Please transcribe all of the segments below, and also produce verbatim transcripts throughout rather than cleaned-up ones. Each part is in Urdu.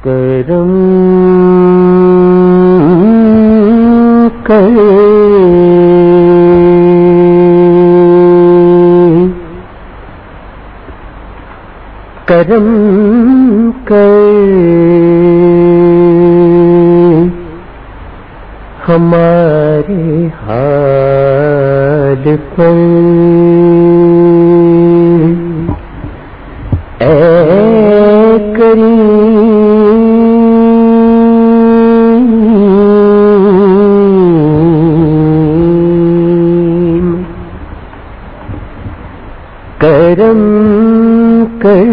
کرم کر کرم کر ہمارے حال پر اے کریم کرم کر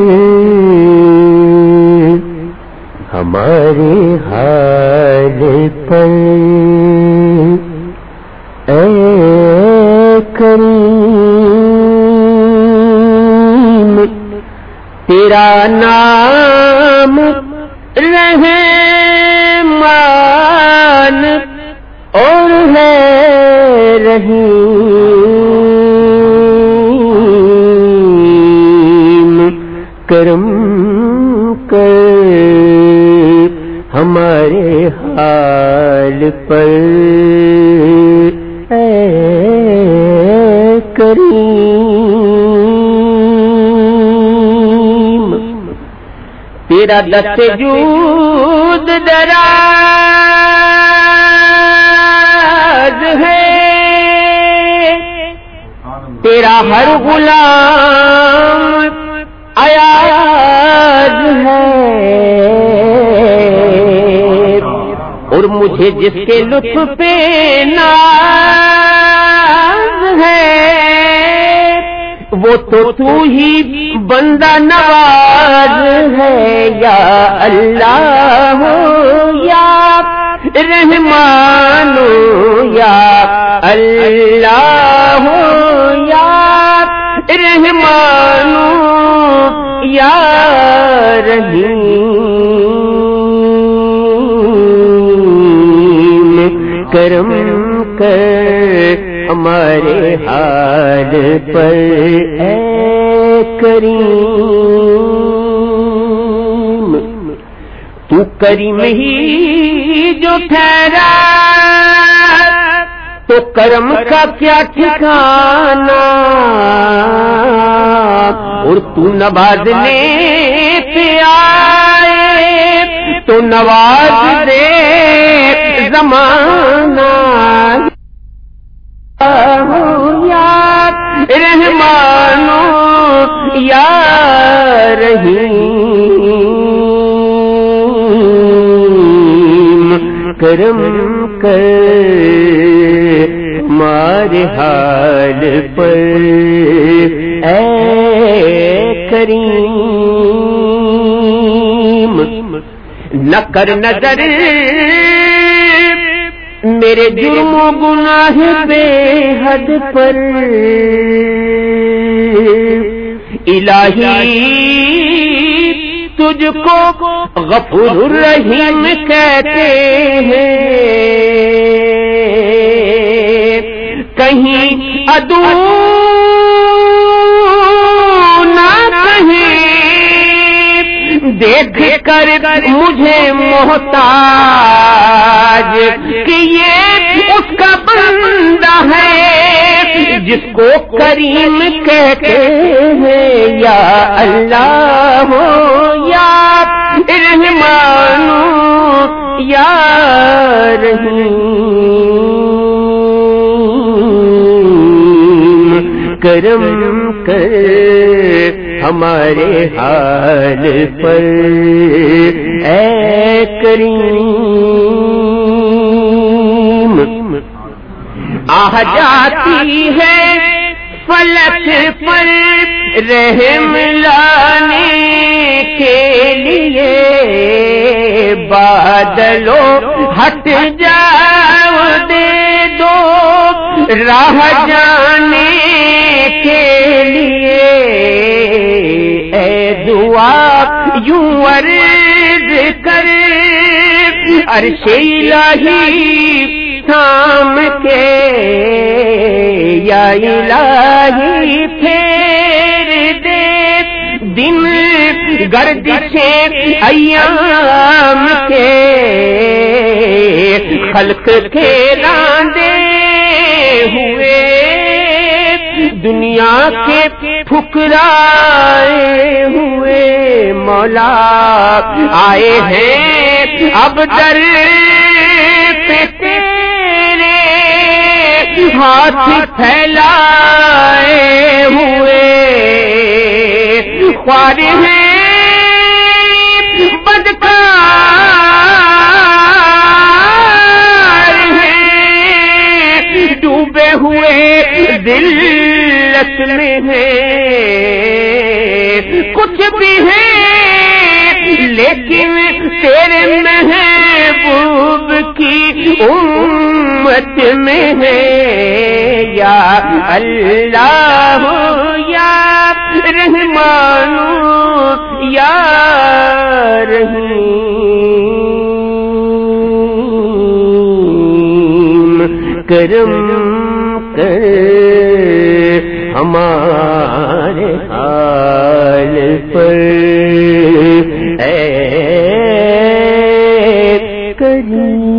ہمارے حال پر اے کریم تیرا نام رحمان اور ہے رحیم کرم کر ہمارے حال پر اے کریم تیرا دست جود دراز ہے تیرا ہر غلام ایاز ہے اور مجھے جس کے لطف پہ ناز ہے وہ تو تو ہی بندہ نواز ہے یا اللہ یا رحمان یا اللہ یا رحمان یا رحیم کرم کر ہمارے حال پر اے کریم تو کریم ہی جو ٹھہرا تو کرم کا کیا ٹھکانا اور تو نوازنے پہ آئے تو نواز دے زمانہ یا رحمان یا رحیم کرم کر ہمارے حال پر اے کریم نہ کر نظر میرے جرم و گناہ بے حد پر الہی تجھ کو غفور الرحیم کہتے ہیں کہیں عدو نہ کہیں دیکھ کر مجھے محتاج کہ یہ اس کا بندہ ہے جس کو کریم کہتے ہیں یا اللہ یا رحمان یا رحیم کرم کر ہمارے حال پر اے کریم آہ جاتی ہے فلک پر رحم لانے کے لیے بادلو ہٹ جاؤ دے دو راہ جانے کے لیے اے دعا یوں عرض کر عرش الہی تھام کے یا الہی پھیر دے دن گردشے ایام کے خلق کے راندے ہوئے دنیا کے ٹھکرائے ہوئے مولا آئے ہیں اب در پہ تیرے ہاتھ پھیلائے ہوئے خوار ہیں بدکار ہیں ڈوبے ہوئے ذلت میں ہیں کچھ بھی ہیں لیکن تیرے محبوب کی امت میں ہے یا اللہ یا رحمان یا رحیم کرم کر ہمارے حال پر اے کریم